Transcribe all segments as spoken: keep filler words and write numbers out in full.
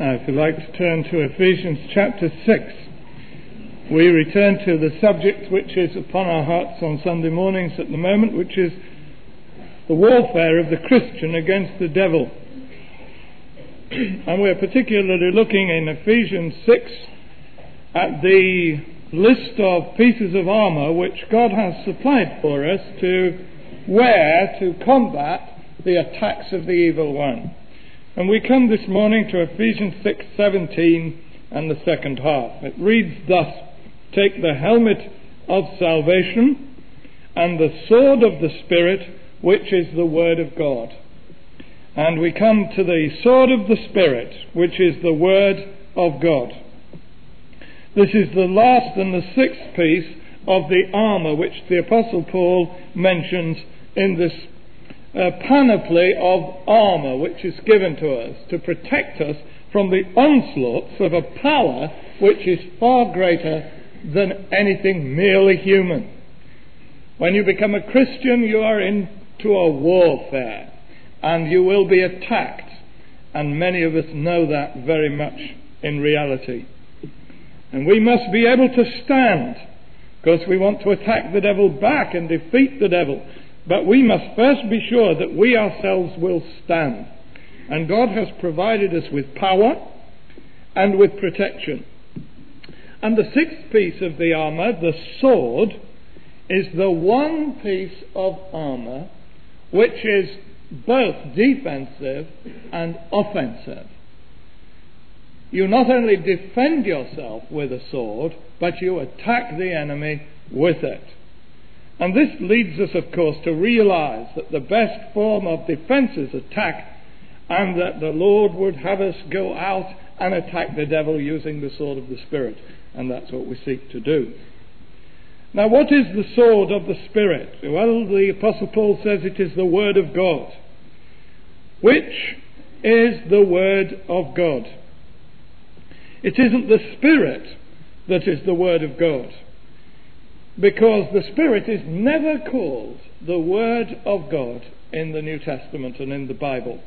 Now, if you'd like to turn to Ephesians chapter six, we return to the subject which is upon our hearts on Sunday mornings at the moment, which is the warfare of the Christian against the devil. And we're particularly looking in Ephesians six at the list of pieces of armour which God has supplied for us to wear to combat the attacks of the evil one. And we come this morning to Ephesians six seventeen and the second half. It reads thus: "Take the helmet of salvation and the sword of the Spirit, which is the word of God." And we come to the sword of the Spirit, which is the word of God. This is the last and the sixth piece of the armour which the Apostle Paul mentions in this uh, panoply of armour which is given to us to protect us from the onslaughts of a power which is far greater than anything merely human. When you become a Christian, you are into a warfare, and you will be attacked, and many of us know that very much in reality. And we must be able to stand, because we want to attack the devil back and defeat the devil. But we must first be sure that we ourselves will stand. And God has provided us with power and with protection. And the sixth piece of the armour, the sword, is the one piece of armour which is both defensive and offensive. You not only defend yourself with a sword, but you attack the enemy with it. And this leads us, of course, to realise that the best form of defence is attack, and that the Lord would have us go out and attack the devil using the sword of the Spirit. And that's what we seek to do. Now, what is the sword of the Spirit? Well, the Apostle Paul says it is the Word of God. Which is the Word of God? It isn't the Spirit that is the Word of God, because the Spirit is never called the Word of God in the New Testament and in the Bible.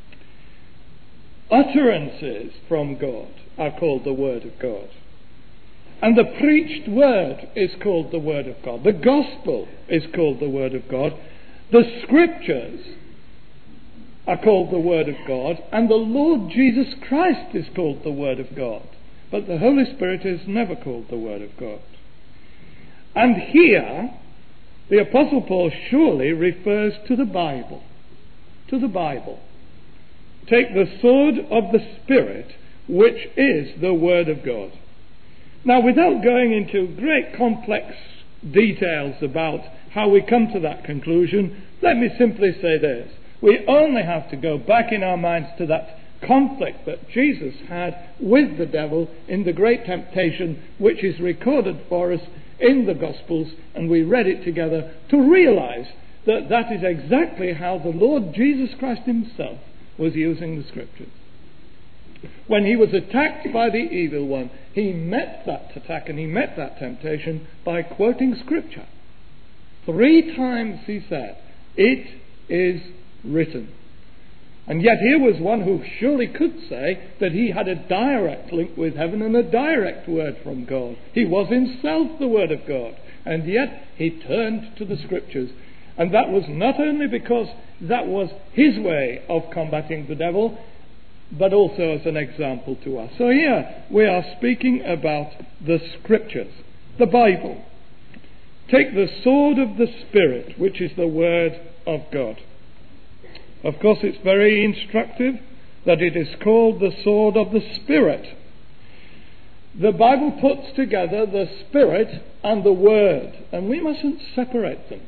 Utterances from God are called the Word of God. And the preached Word is called the Word of God. The Gospel is called the Word of God. The Scriptures are called the Word of God. And the Lord Jesus Christ is called the Word of God. But the Holy Spirit is never called the Word of God. And here, the Apostle Paul surely refers to the Bible. To the Bible. Take the sword of the Spirit, which is the Word of God. Now, without going into great complex details about how we come to that conclusion, let me simply say this. We only have to go back in our minds to that conflict that Jesus had with the devil in the great temptation, which is recorded for us in the Gospels, and we read it together, to realise that that is exactly how the Lord Jesus Christ himself was using the Scriptures. When he was attacked by the evil one, he met that attack and he met that temptation by quoting Scripture. Three times he said, "It is written." And yet here was one who surely could say that he had a direct link with heaven and a direct word from God. He was himself the Word of God. And yet he turned to the Scriptures. And that was not only because that was his way of combating the devil, but also as an example to us. So here we are speaking about the Scriptures, the Bible. Take the sword of the Spirit, which is the Word of God. Of course, it's very instructive that it is called the sword of the Spirit. The Bible puts together the Spirit and the Word, and we mustn't separate them.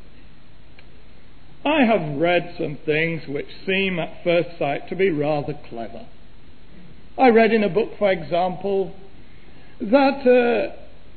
I have read some things which seem at first sight to be rather clever. I read in a book, for example, that uh,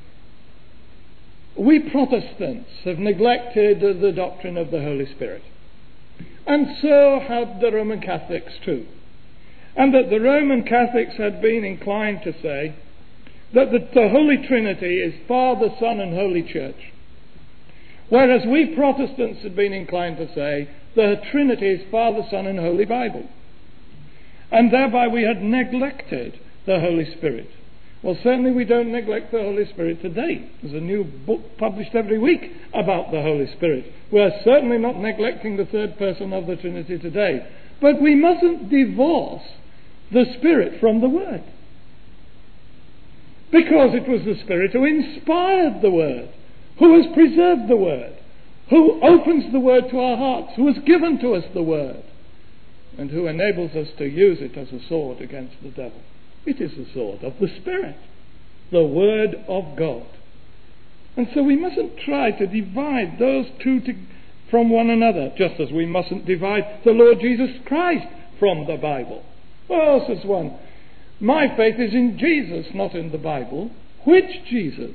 we Protestants have neglected uh, the doctrine of the Holy Spirit. And so have the Roman Catholics too. And that the Roman Catholics had been inclined to say that the, the Holy Trinity is Father, Son and Holy Church. Whereas we Protestants had been inclined to say the Trinity is Father, Son and Holy Bible. And thereby we had neglected the Holy Spirit? Well, certainly we don't neglect the Holy Spirit today. There's a new book published every week about the Holy Spirit. We're certainly not neglecting the third person of the Trinity today. But we mustn't divorce the Spirit from the Word. Because it was the Spirit who inspired the Word, who has preserved the Word, who opens the Word to our hearts, who has given to us the Word, and who enables us to use it as a sword against the devil. It is the sword of the Spirit, the Word of God. And so we mustn't try to divide those two to, from one another, just as we mustn't divide the Lord Jesus Christ from the Bible. Well, says one, my faith is in Jesus, not in the Bible. Which Jesus?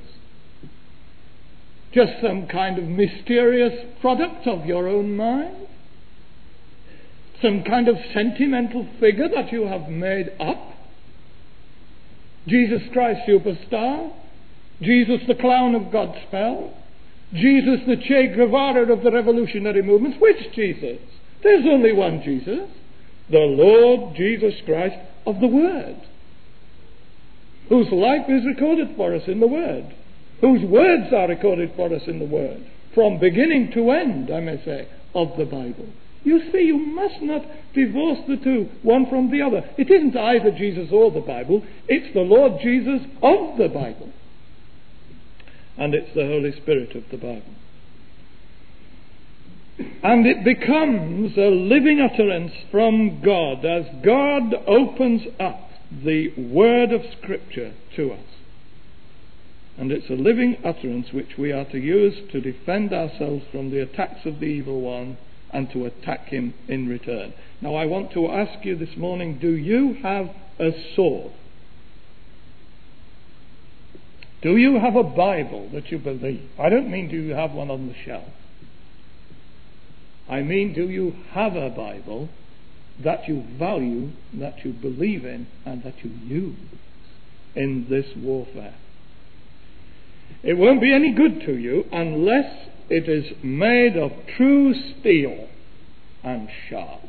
Just some kind of mysterious product of your own mind? Some kind of sentimental figure that you have made up? Jesus Christ superstar? Jesus the clown of Godspell? Jesus the Che Guevara of the revolutionary movements? Which Jesus? There's only one Jesus. The Lord Jesus Christ of the Word, whose life is recorded for us in the Word, whose words are recorded for us in the Word, from beginning to end, I may say, of the Bible. You see, you must not divorce the two, one from the other. It isn't either Jesus or the Bible, it's the Lord Jesus of the Bible. And it's the Holy Spirit of the Bible. And it becomes a living utterance from God as God opens up the Word of Scripture to us. And it's a living utterance which we are to use to defend ourselves from the attacks of the evil one and to attack him in return. Now I want to ask you this morning, do you have a sword? Do you have a Bible that you believe? I don't mean do you have one on the shelf. I mean, do you have a Bible that you value, that you believe in, and that you use in this warfare? It won't be any good to you unless it is made of true steel and sharp.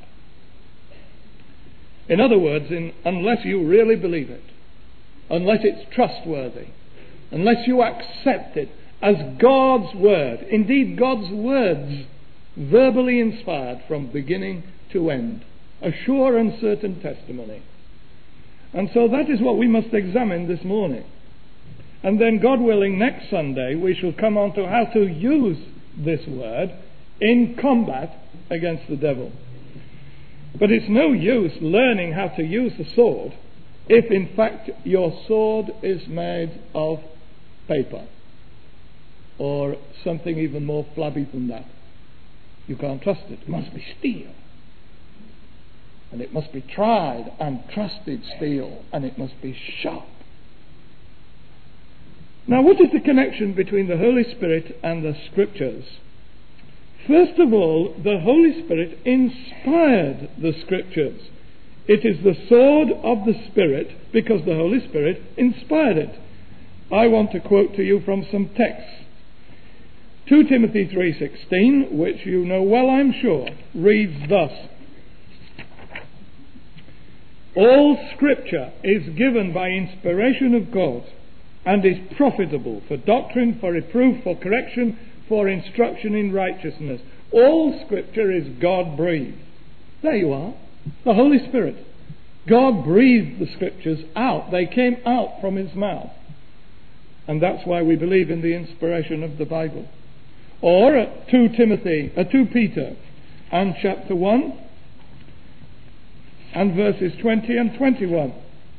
In other words, in, unless you really believe it, unless it's trustworthy, unless you accept it as God's Word, indeed God's words, verbally inspired from beginning to end, a sure and certain testimony. And so that is what we must examine this morning. And then, God willing, next Sunday we shall come on to how to use this Word in combat against the devil. But it's no use learning how to use the sword if in fact your sword is made of paper or something even more flabby than that. You can't trust it. It must be steel. And it must be tried and trusted steel. And it must be sharp. Now, what is the connection between the Holy Spirit and the Scriptures? First of all, the Holy Spirit inspired the Scriptures. It is the sword of the Spirit because the Holy Spirit inspired it. I want to quote to you from some texts. Second Timothy three sixteen, which you know well, I'm sure, reads thus: all Scripture is given by inspiration of God and is profitable for doctrine, for reproof, for correction, for instruction in righteousness. All Scripture is God-breathed. There you are. The Holy Spirit. God breathed the Scriptures out. They came out from His mouth. And that's why we believe in the inspiration of the Bible. Or at Second Timothy, uh, Second Peter and chapter one and verses twenty and twenty-one.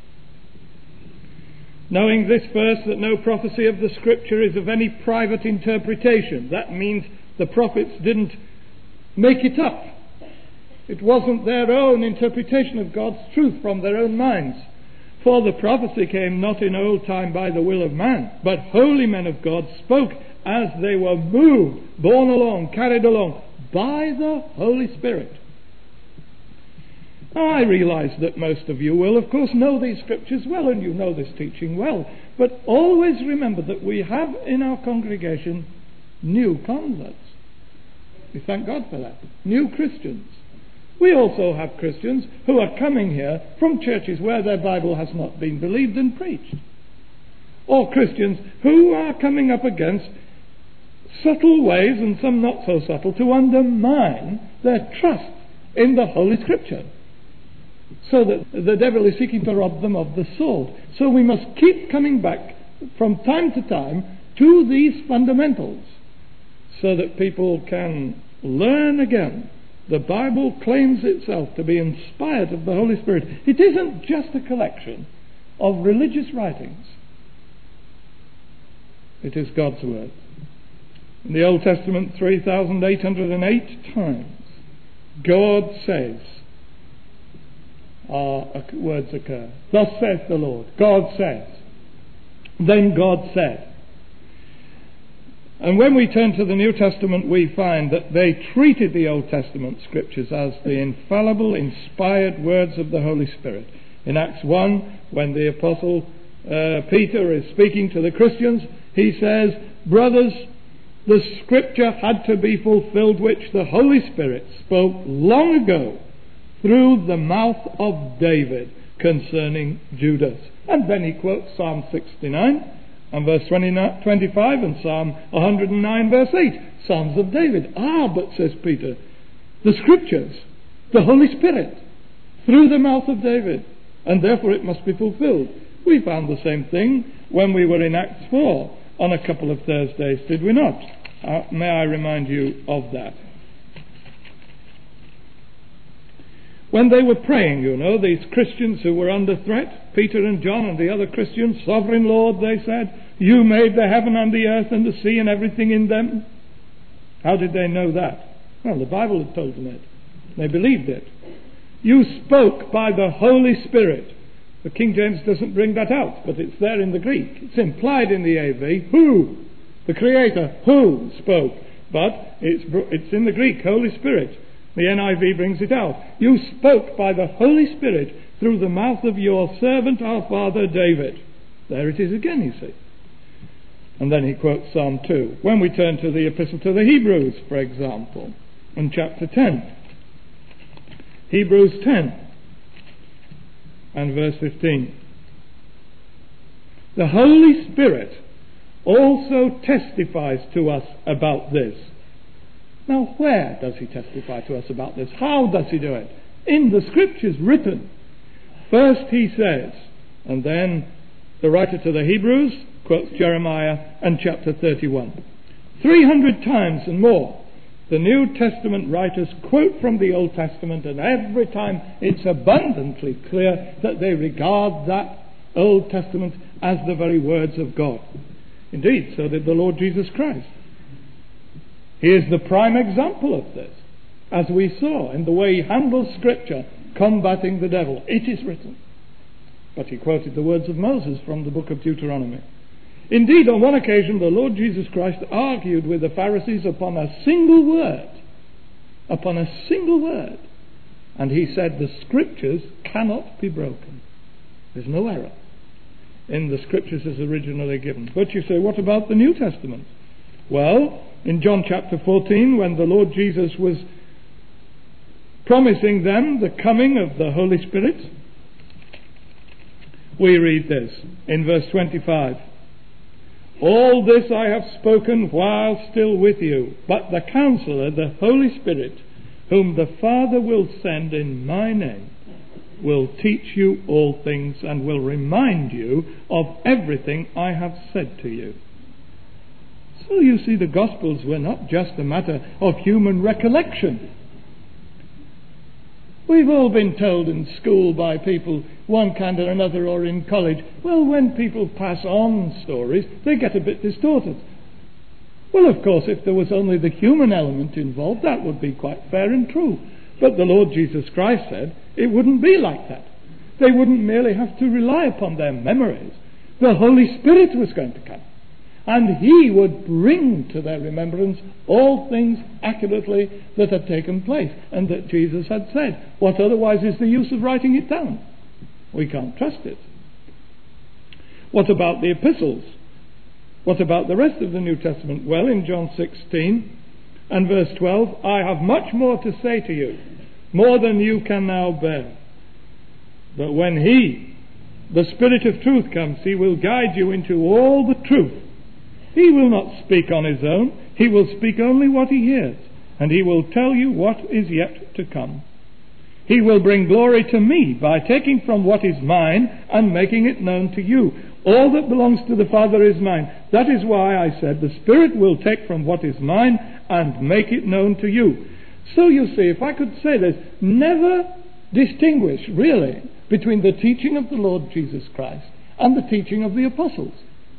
Knowing this first, that no prophecy of the Scripture is of any private interpretation. That means the prophets didn't make it up. It wasn't their own interpretation of God's truth from their own minds. For the prophecy came not in old time by the will of man, but holy men of God spoke as they were moved, borne along, carried along by the Holy Spirit. Now, I realize that most of you will, of course, know these Scriptures well, and you know this teaching well. But always remember that we have in our congregation new converts. We thank God for that. New Christians. We also have Christians who are coming here from churches where their Bible has not been believed and preached. Or Christians who are coming up against subtle ways, and some not so subtle, to undermine their trust in the Holy Scripture, so that the devil is seeking to rob them of the sword. So we must keep coming back from time to time to these fundamentals, so that people can learn again. The Bible claims itself to be inspired of the Holy Spirit. It isn't just a collection of religious writings. It is God's Word. In the Old Testament, three thousand eight hundred eight times, God says, our words occur. Thus saith the Lord. God says. Then God said. And when we turn to the New Testament, we find that they treated the Old Testament scriptures as the infallible, inspired words of the Holy Spirit. In Acts one, when the Apostle uh, Peter is speaking to the Christians, he says, brothers, the scripture had to be fulfilled which the Holy Spirit spoke long ago through the mouth of David concerning Judas. And then he quotes Psalm sixty-nine and verse twenty-five and Psalm one hundred nine verse eight. Psalms of David. Ah, but says Peter, the scriptures, the Holy Spirit, through the mouth of David, and therefore it must be fulfilled. We found the same thing when we were in Acts four on a couple of Thursdays, did we not? Uh, may I remind you of that? When they were praying, you know, these Christians who were under threat, Peter and John and the other Christians, Sovereign Lord, they said, you made the heaven and the earth and the sea and everything in them. How did they know that? Well, the Bible had told them it. They believed it. You spoke by the Holy Spirit. The King James doesn't bring that out, but it's there in the Greek. It's implied in the A V. Who? The Creator. Who spoke? But it's, it's in the Greek, Holy Spirit. The N I V brings it out. You spoke by the Holy Spirit through the mouth of your servant, our father David. There it is again, you see. And then he quotes Psalm two. When we turn to the Epistle to the Hebrews, for example, in chapter ten. Hebrews ten and verse fifteen. The Holy Spirit also testifies to us about this. Now, where does he testify to us about this? How does he do it? In the scriptures written. First he says, and then the writer to the Hebrews quotes Jeremiah and chapter thirty-one. three hundred times and more the New Testament writers quote from the Old Testament, and every time it's abundantly clear that they regard that Old Testament as the very words of God. Indeed, so did the Lord Jesus Christ. He is the prime example of this, as we saw in the way he handles Scripture, combating the devil. It is written. But he quoted the words of Moses from the book of Deuteronomy. Indeed, on one occasion, the Lord Jesus Christ argued with the Pharisees upon a single word. Upon a single word. And he said, the Scriptures cannot be broken. There's no error in the Scriptures as originally given. But you say, what about the New Testament? Well, in John chapter fourteen, when the Lord Jesus was promising them the coming of the Holy Spirit, we read this in verse twenty-five. All this I have spoken while still with you, but the Counselor, the Holy Spirit, whom the Father will send in my name, will teach you all things and will remind you of everything I have said to you. So you see, the Gospels were not just a matter of human recollection. We've all been told in school by people, one kind or another, or in college, well, when people pass on stories, they get a bit distorted. Well, of course, if there was only the human element involved, that would be quite fair and true. But the Lord Jesus Christ said it wouldn't be like that. They wouldn't merely have to rely upon their memories. The Holy Spirit was going to come, and he would bring to their remembrance all things accurately that had taken place and that Jesus had said. What otherwise is the use of writing it down? We can't trust it. What about the epistles? What about the rest of the New Testament? Well, in John sixteen and verse twelve, I have much more to say to you, more than you can now bear. But when He, the Spirit of truth, comes, He will guide you into all the truth. He will not speak on His own. He will speak only what He hears, and He will tell you what is yet to come. He will bring glory to me by taking from what is mine and making it known to you. All that belongs to the Father is mine. That is why I said the Spirit will take from what is mine and make it known to you. So you see, if I could say this, never distinguish really between the teaching of the Lord Jesus Christ and the teaching of the apostles.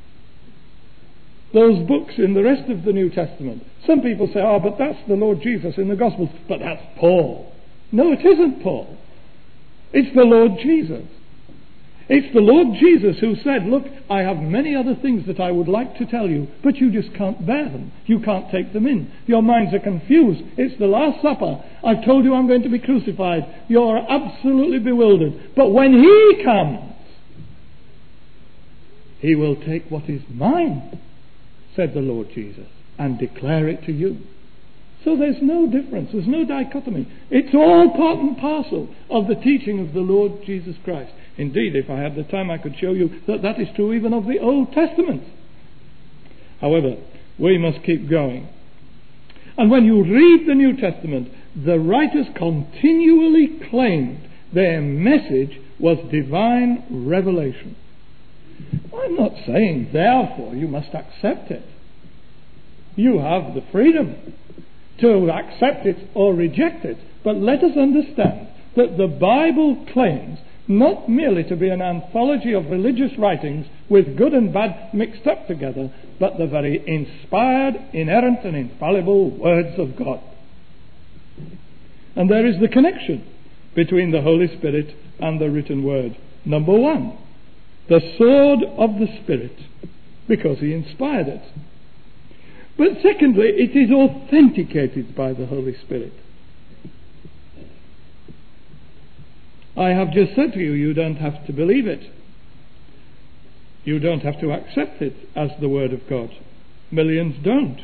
Those books in the rest of the New Testament. Some people say, oh, but that's the Lord Jesus in the Gospels. But that's Paul. No, it isn't Paul. It's the Lord Jesus. It's the Lord Jesus who said, look, I have many other things that I would like to tell you, but you just can't bear them. You can't take them in. Your minds are confused. It's the Last Supper. I've told you I'm going to be crucified. You're absolutely bewildered. But when He comes, He will take what is mine, said the Lord Jesus, and declare it to you. So there's no difference. There's no dichotomy. It's all part and parcel of the teaching of the Lord Jesus Christ. Indeed, if I had the time, I could show you that that is true even of the Old Testament. However, we must keep going. And when you read the New Testament, the writers continually claimed their message was divine revelation. I'm not saying, therefore, you must accept it. You have the freedom to accept it or reject it. But let us understand that the Bible claims not merely to be an anthology of religious writings with good and bad mixed up together, but the very inspired, inerrant and infallible words of God. And there is the connection between the Holy Spirit and the written word. Number one, the sword of the Spirit, because He inspired it. But secondly, it is authenticated by the Holy Spirit. I have just said to you, you don't have to believe it. You don't have to accept it as the Word of God. Millions don't.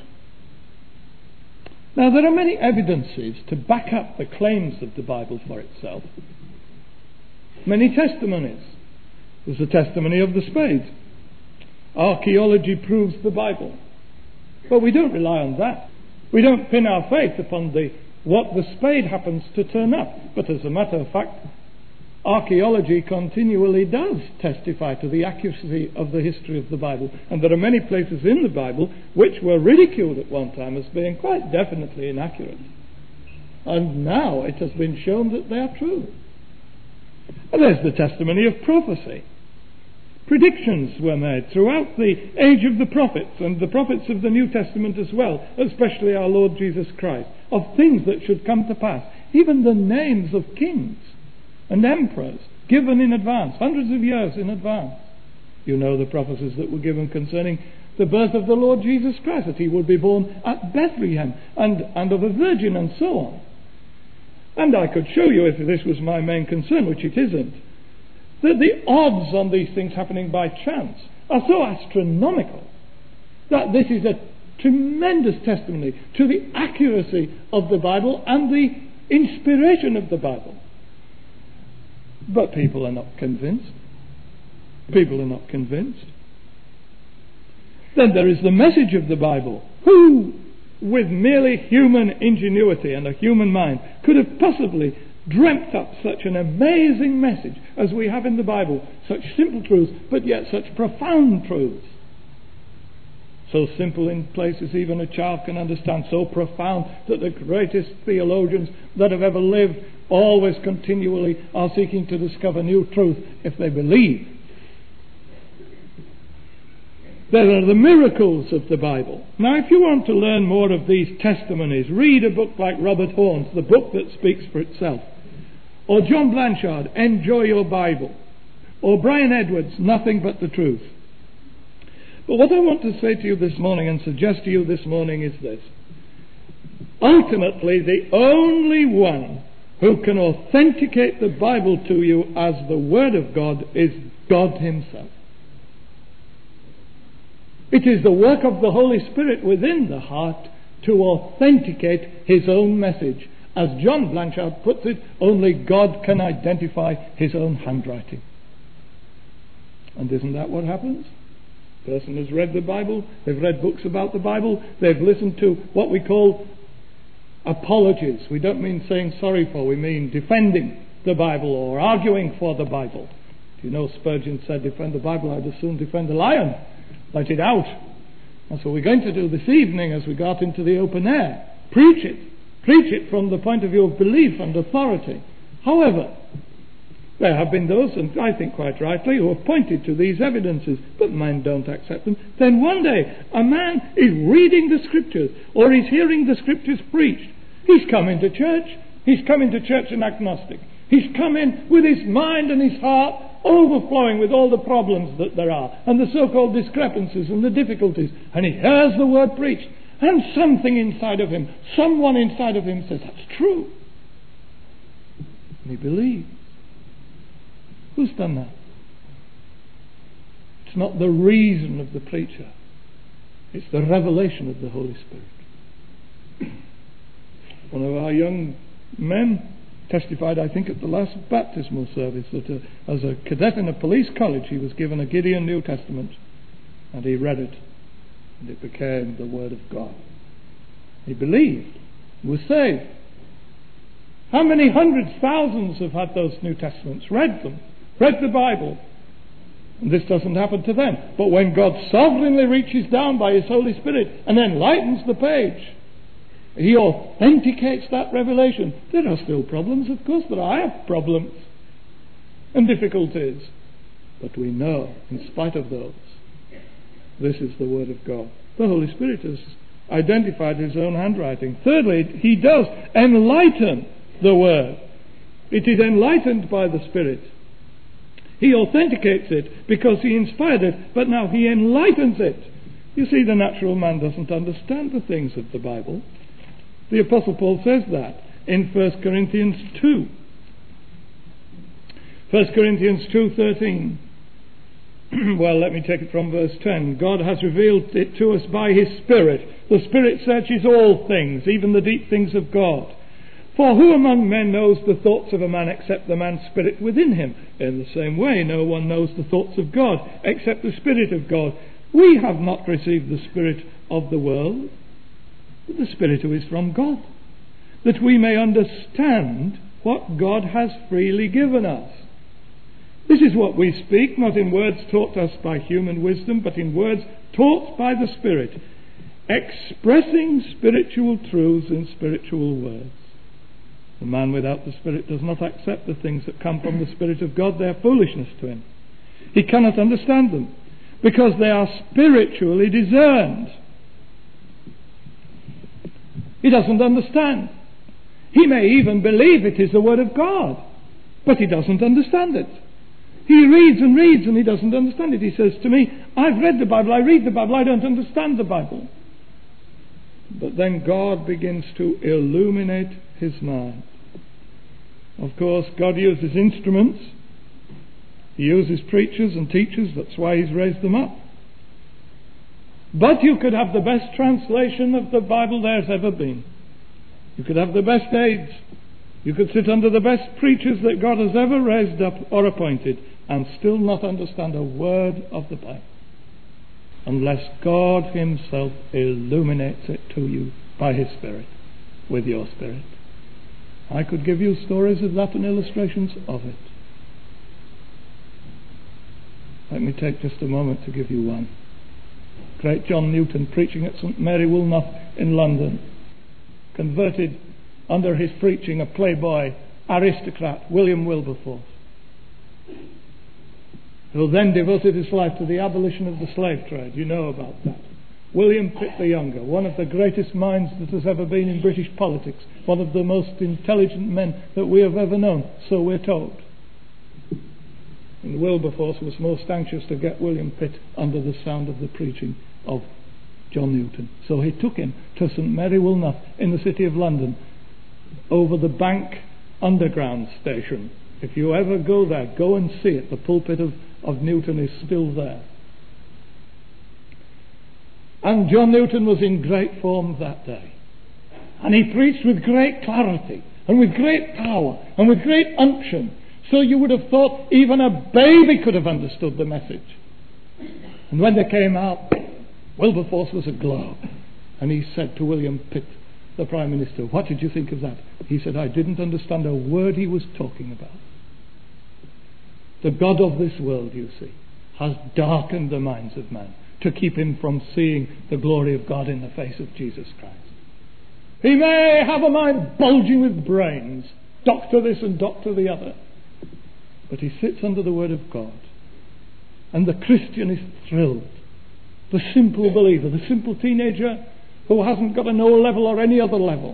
Now, there are many evidences to back up the claims of the Bible for itself. Many testimonies. There's the testimony of the spade. Archaeology proves the Bible. But we don't rely on that. We don't pin our faith upon the what the spade happens to turn up. But as a matter of fact, archaeology continually does testify to the accuracy of the history of the Bible. And there are many places in the Bible which were ridiculed at one time as being quite definitely inaccurate. And now it has been shown that they are true. And there's the testimony of prophecy. Predictions were made throughout the age of the prophets and the prophets of the New Testament as well, especially our Lord Jesus Christ, of things that should come to pass. Even the names of kings and emperors given in advance, hundreds of years in advance. You know the prophecies that were given concerning the birth of the Lord Jesus Christ, that He would be born at Bethlehem and, and of a virgin and so on. And I could show you, if this was my main concern, which it isn't, that the odds on these things happening by chance are so astronomical that this is a tremendous testimony to the accuracy of the Bible and the inspiration of the Bible. But people are not convinced. People are not convinced. Then there is the message of the Bible. Who, with merely human ingenuity and a human mind, could have possibly dreamt up such an amazing message as we have in the Bible? Such simple truths, but yet such profound truths. So simple in places even a child can understand, so profound that the greatest theologians that have ever lived always continually are seeking to discover new truth if they believe. There are the miracles of the Bible. Now, if you want to learn more of these testimonies, read a book like Robert Horne's, The Book That Speaks for Itself. Or John Blanchard, Enjoy Your Bible. Or Brian Edwards, Nothing But the Truth. But what I want to say to you this morning and suggest to you this morning is this. Ultimately, the only one who can authenticate the Bible to you as the Word of God is God Himself. It is the work of the Holy Spirit within the heart to authenticate His own message As John Blanchard puts it, only God can identify his own handwriting. And isn't that what happens? The person has read the Bible, they've read books about the Bible, they've listened to what we call apologies. We don't mean saying sorry for, we mean defending the Bible or arguing for the Bible. You know, Spurgeon said, defend the Bible, I'd as soon defend a lion. Let it out. That's what we're going to do this evening as we go out into the open air. Preach it. Preach it from the point of view of belief and authority. However, there have been those, and I think quite rightly, who have pointed to these evidences, but men don't accept them. Then one day, a man is reading the Scriptures, or he's hearing the Scriptures preached. He's come into church. He's come into church an agnostic. He's come in with his mind and his heart overflowing with all the problems that there are, and the so-called discrepancies and the difficulties. And he hears the word preached, and something inside of him, someone inside of him says, that's true. And he believes. Who's done that? It's not the reason of the preacher. It's the revelation of the Holy Spirit. One of our young men testified, I think, at the last baptismal service that uh, as a cadet in a police college he was given a Gideon New Testament, and he read it, and it became the Word of God. He believed, was saved. How many hundreds, thousands have had those New Testaments, read them, read the Bible, and this doesn't happen to them. But when God sovereignly reaches down by His Holy Spirit and enlightens the page, He authenticates that revelation. There are still problems, of course, there are. I have problems and difficulties. But we know, in spite of those, this is the Word of God. The Holy Spirit has identified His own handwriting. Thirdly, He does enlighten the Word. It is enlightened by the Spirit. He authenticates it because He inspired it, but now He enlightens it. You see, the natural man doesn't understand the things of the Bible. The Apostle Paul says that in First Corinthians two. First Corinthians two thirteen. Well, let me take it from verse ten. God has revealed it to us by His Spirit. The Spirit searches all things, even the deep things of God. For who among men knows the thoughts of a man except the man's spirit within him? In the same way, no one knows the thoughts of God except the Spirit of God. We have not received the Spirit of the world, but the Spirit who is from God, that we may understand what God has freely given us. This is what we speak, not in words taught us by human wisdom, but in words taught by the Spirit, expressing spiritual truths in spiritual words. The man without the Spirit does not accept the things that come from the Spirit of God. They are foolishness to him. He cannot understand them because they are spiritually discerned. He doesn't understand. He may even believe it is the Word of God, but he doesn't understand it. He reads and reads and he doesn't understand it. He says to me, I've read the Bible, I read the Bible, I don't understand the Bible. But then God begins to illuminate his mind. Of course, God uses instruments. He uses preachers and teachers. That's why He's raised them up. But you could have the best translation of the Bible there's ever been. You could have the best aides. You could sit under the best preachers that God has ever raised up or appointed and still not understand a word of the Bible, unless God Himself illuminates it to you by His Spirit, with your spirit. I could give you stories of that and illustrations of it. Let me take just a moment to give you one. Great John Newton, preaching at Saint Mary Woolnoth in London, converted under his preaching a playboy aristocrat, William Wilberforce, who then devoted his life to the abolition of the slave trade. You know about that. William Pitt the Younger, one of the greatest minds that has ever been in British politics, one of the most intelligent men that we have ever known, so we're told. And Wilberforce was most anxious to get William Pitt under the sound of the preaching of John Newton. So he took him to Saint Mary Woolnoth in the city of London, over the Bank Underground station. If you ever go there, go and see it. The pulpit of, of Newton is still there. And John Newton was in great form that day. And he preached with great clarity and with great power and with great unction. So you would have thought even a baby could have understood the message. And when they came out, Wilberforce was aglow. And he said to William Pitt, the Prime Minister, "What did you think of that?" He said, "I didn't understand a word he was talking about." The God of this world, you see, has darkened the minds of man to keep him from seeing the glory of God in the face of Jesus Christ. He may have a mind bulging with brains, doctor this and doctor the other, but he sits under the Word of God. And the Christian is thrilled. The simple believer, the simple teenager who hasn't got an O level or any other level,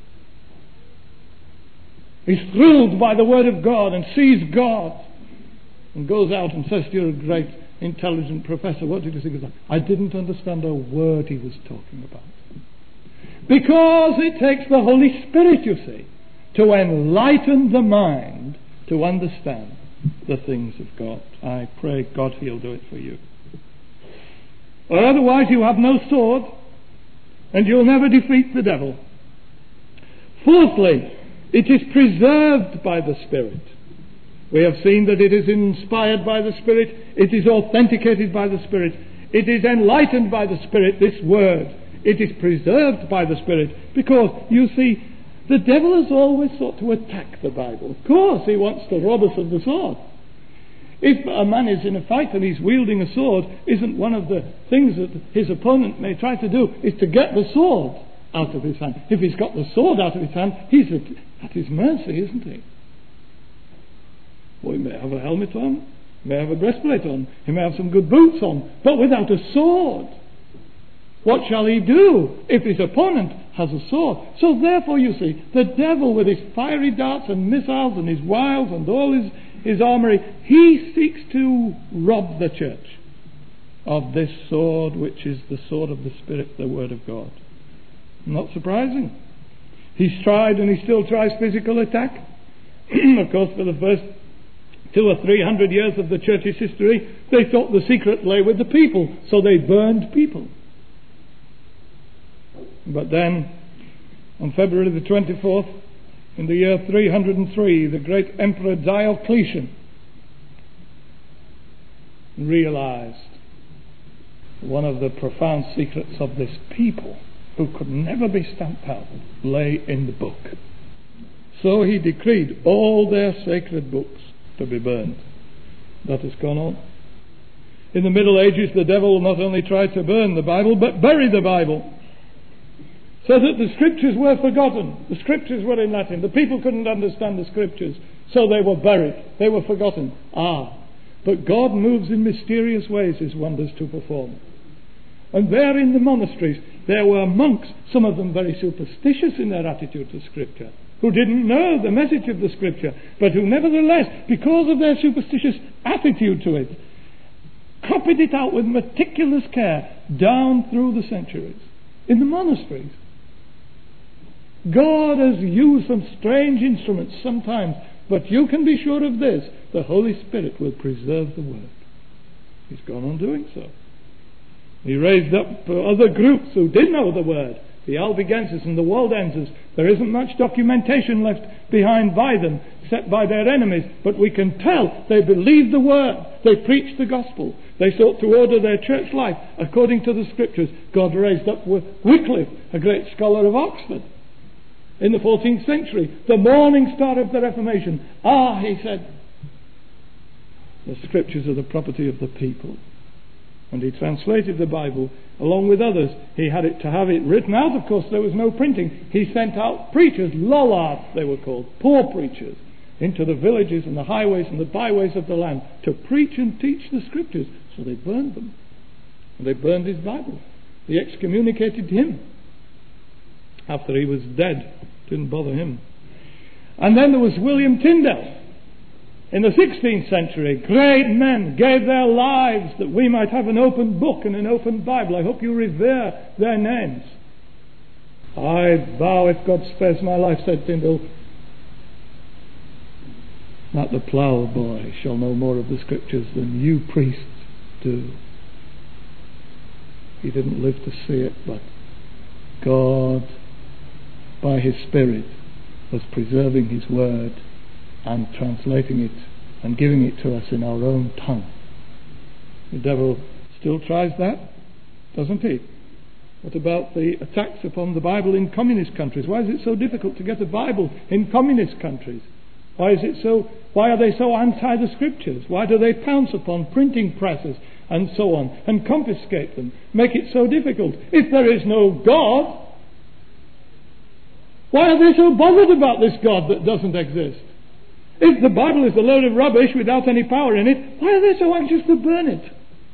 is thrilled by the Word of God and sees God and goes out and says to your great intelligent professor, "What did you think of that?" "I didn't understand a word he was talking about." Because it takes the Holy Spirit, you see, to enlighten the mind to understand the things of God. I pray God He'll do it for you. Or otherwise you have no sword and you'll never defeat the devil. Fourthly, it is preserved by the Spirit. We have seen that it is inspired by the Spirit, it is authenticated by the Spirit, it is enlightened by the Spirit, this word. It is preserved by the Spirit, because, you see, the devil has always sought to attack the Bible. Of course, he wants to rob us of the sword. If a man is in a fight and he's wielding a sword, isn't one of the things that his opponent may try to do is to get the sword out of his hand? If he's got the sword out of his hand, he's at his mercy, isn't he? Well, he may have a helmet on, he may have a breastplate on, he may have some good boots on, but without a sword, what shall he do if his opponent has a sword? So therefore, you see, the devil with his fiery darts and missiles and his wiles and all his, his armory, he seeks to rob the church of this sword, which is the sword of the Spirit, the Word of God. Not surprising. He's tried and he still tries physical attack. Of course, for the first two or three hundred years of the church's history, they thought the secret lay with the people, so they burned people. But then, on February the twenty-fourth, in the year three hundred three, the great Emperor Diocletian realized one of the profound secrets of this people, who could never be stamped out, lay in the book. So he decreed all their sacred books to be burned. That has gone on. In the Middle Ages, the devil not only tried to burn the Bible, but bury the Bible, so that the Scriptures were forgotten. The Scriptures were in Latin. The people couldn't understand the Scriptures, so they were buried. They were forgotten. Ah, but God moves in mysterious ways His wonders to perform. And there in the monasteries, there were monks, some of them very superstitious in their attitude to Scripture, who didn't know the message of the Scripture, but who nevertheless, because of their superstitious attitude to it, copied it out with meticulous care down through the centuries in the monasteries. God has used some strange instruments sometimes, but you can be sure of this: the Holy Spirit will preserve the Word. He's gone on doing so. He raised up other groups who did know the Word, the Albigenses and the Waldenses. There isn't much documentation left behind by them, except by their enemies, but we can tell they believed the Word. They preached the gospel. They sought to order their church life according to the Scriptures. God raised up Wycliffe, a great scholar of Oxford, in the fourteenth century, the morning star of the Reformation. Ah, he said, the Scriptures are the property of the people. And he translated the Bible along with others. He had it to have it written out. Of course, there was no printing. He sent out preachers, lollards they were called, poor preachers, into the villages and the highways and the byways of the land to preach and teach the Scriptures. So they burned them. And they burned his Bible. They excommunicated him after he was dead. Didn't bother him. And then there was William Tyndale. In the sixteenth century, great men gave their lives that we might have an open book and an open Bible. I hope you revere their names. I vow, if God spares my life, said Tyndale, that the ploughboy shall know more of the Scriptures than you priests do. He didn't live to see it, but God by his Spirit as preserving his word and translating it and giving it to us in our own tongue. The devil still tries that, doesn't he? What about the attacks upon the Bible in communist countries? Why is it so difficult to get a Bible in communist countries? Why is it so? Why are they so anti the Scriptures? Why do they pounce upon printing presses and so on and confiscate them? Make it so difficult. If there is no God, why are they so bothered about this God that doesn't exist? If the Bible is a load of rubbish without any power in it, why are they so anxious to burn it?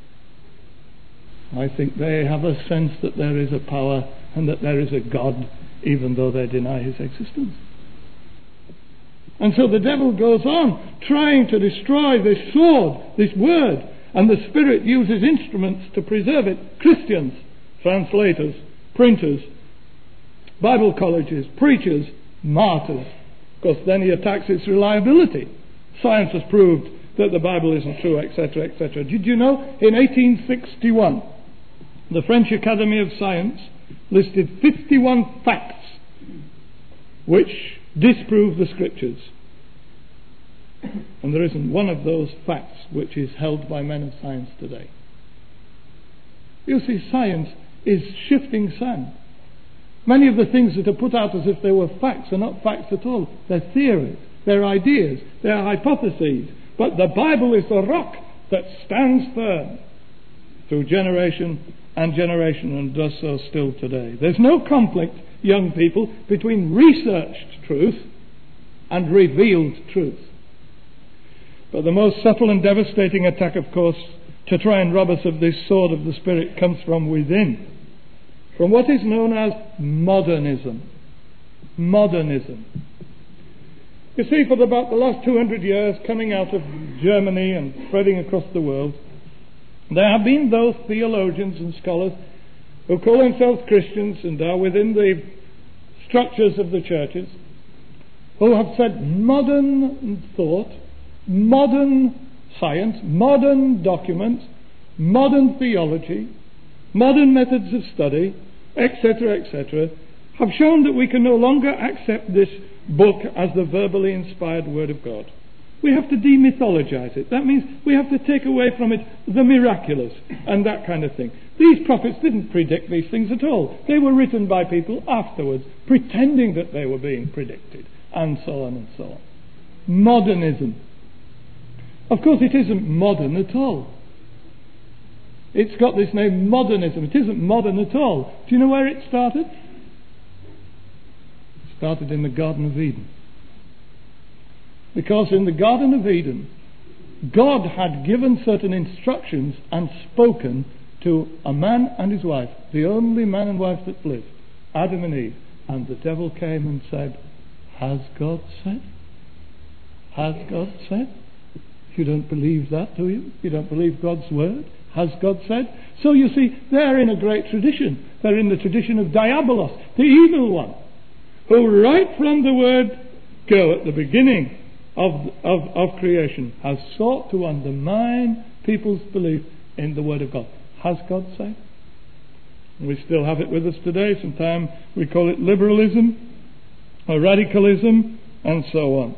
I think they have a sense that there is a power and that there is a God, even though they deny his existence. And so the devil goes on trying to destroy this sword, this word, and the Spirit uses instruments to preserve it. Christians, translators, printers, Bible colleges, preachers, martyrs. Of course, then he attacks its reliability. Science has proved that the Bible isn't true, et cetera, et cetera. Did you know, in eighteen sixty-one, the French Academy of Science listed fifty-one facts which disprove the Scriptures. And there isn't one of those facts which is held by men of science today. You see, science is shifting sand. Many of the things that are put out as if they were facts are not facts at all. They're theories, they're ideas, they're hypotheses. But the Bible is the rock that stands firm through generation and generation and does so still today. There's no conflict, young people, between researched truth and revealed truth. But the most subtle and devastating attack, of course, to try and rob us of this sword of the Spirit comes from within. From what is known as modernism. Modernism. You see, for about the last two hundred years, coming out of Germany and spreading across the world, there have been those theologians and scholars who call themselves Christians and are within the structures of the churches, who have said modern thought, modern science, modern documents, modern theology, modern methods of study, et cetera, et cetera, have shown that we can no longer accept this book as the verbally inspired Word of God. We have to demythologize it. That means we have to take away from it the miraculous and that kind of thing. These prophets didn't predict these things at all. They were written by people afterwards, pretending that they were being predicted, and so on and so on. Modernism. Of course, it isn't modern at all. It's got this name, modernism. It isn't modern at all. Do you know where it started? It started in the Garden of Eden. Because in the Garden of Eden, God had given certain instructions and spoken to a man and his wife, the only man and wife that lived, Adam and Eve. And the devil came and said, "Has God said? Has God said?" You don't believe that, do you? You don't believe God's word? Has God said? So you see, they're in a great tradition. They're in the tradition of Diabolos, the evil one, who right from the word go at the beginning of, of, of creation has sought to undermine people's belief in the word of God. Has God said? And we still have it with us today. Sometimes we call it liberalism or radicalism and so on.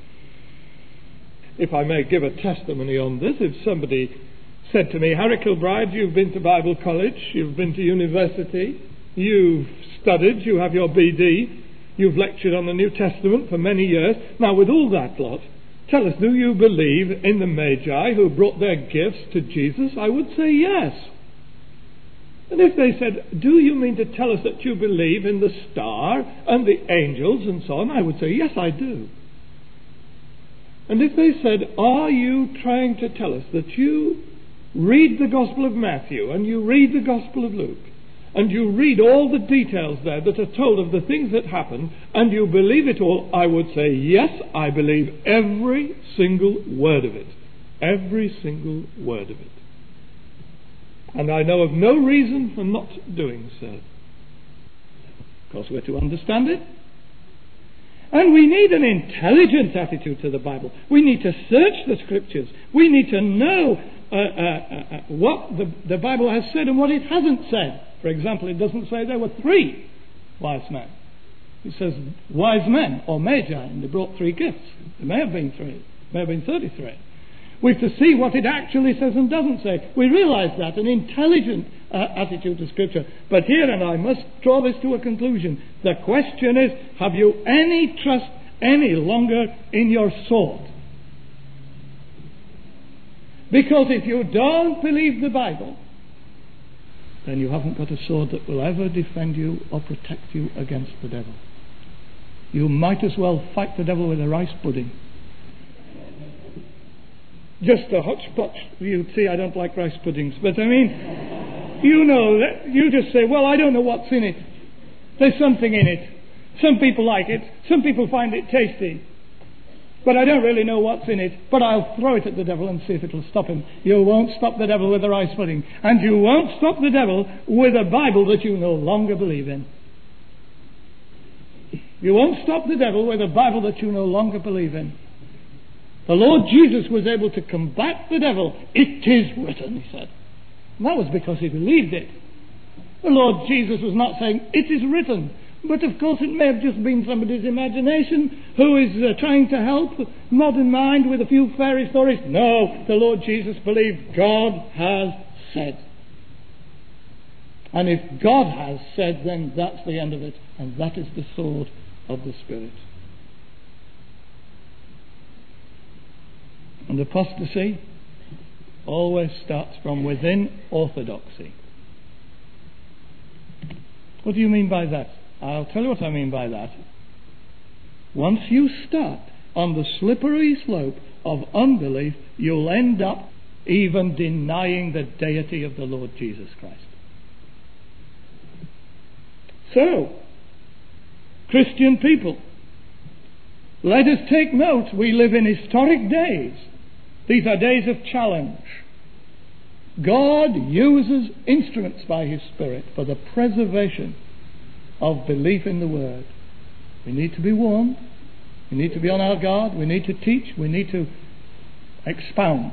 If I may give a testimony on this, if somebody said to me, "Harry Kilbride, you've been to Bible college, you've been to university, you've studied, you have your B D, you've lectured on the New Testament for many years. Now, with all that lot, tell us, do you believe in the Magi who brought their gifts to Jesus?" I would say yes. And if they said, "Do you mean to tell us that you believe in the star and the angels and so on?" I would say, "Yes, I do." And if they said, "Are you trying to tell us that you read the Gospel of Matthew and you read the Gospel of Luke and you read all the details there that are told of the things that happened and you believe it all?" I would say, "Yes, I believe every single word of it. Every single word of it. And I know of no reason for not doing so." Of course, we're to understand it. And we need an intelligent attitude to the Bible. We need to search the Scriptures. We need to know uh, uh, uh, what the, the Bible has said and what it hasn't said. For example, it doesn't say there were three wise men. It says wise men or magi, and they brought three gifts. There may have been three, may have been thirty-three. We've to see what it actually says and doesn't say. We realise that, an intelligent uh, attitude to Scripture. But here, and I must draw this to a conclusion, the question is, have you any trust any longer in your sword? Because if you don't believe the Bible, then you haven't got a sword that will ever defend you or protect you against the devil. You might as well fight the devil with a rice pudding. Just a hodgepodge. You see, I don't like rice puddings, but I mean, you know, that you just say, well, I don't know what's in it. There's something in it. Some people like it. Some people find it tasty. But I don't really know what's in it. But I'll throw it at the devil and see if it'll stop him. You won't stop the devil with a rice pudding. And you won't stop the devil with a Bible that you no longer believe in. You won't stop the devil with a Bible that you no longer believe in. The Lord Jesus was able to combat the devil. It is written, he said. And that was because he believed it. The Lord Jesus was not saying, it is written. But of course it may have just been somebody's imagination who is uh, trying to help the modern mind with a few fairy stories. No, the Lord Jesus believed God has said. And if God has said, then that's the end of it. And that is the sword of the Spirit. And apostasy always starts from within orthodoxy. What do you mean by that? I'll tell you what I mean by that. Once you start on the slippery slope of unbelief, you'll end up even denying the deity of the Lord Jesus Christ. So, Christian people, let us take note. We live in historic days. These are days of challenge. God uses instruments by His Spirit for the preservation of belief in the Word. We need to be warned. We need to be on our guard. We need to teach. We need to expound.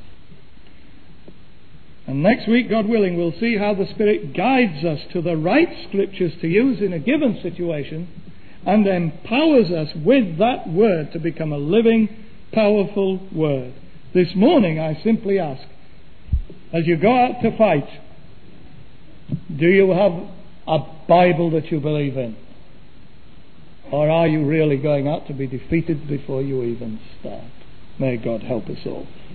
And next week, God willing, we'll see how the Spirit guides us to the right Scriptures to use in a given situation and empowers us with that Word to become a living, powerful Word. This morning, I simply ask, as you go out to fight, do you have a Bible that you believe in? Or are you really going out to be defeated before you even start? May God help us all.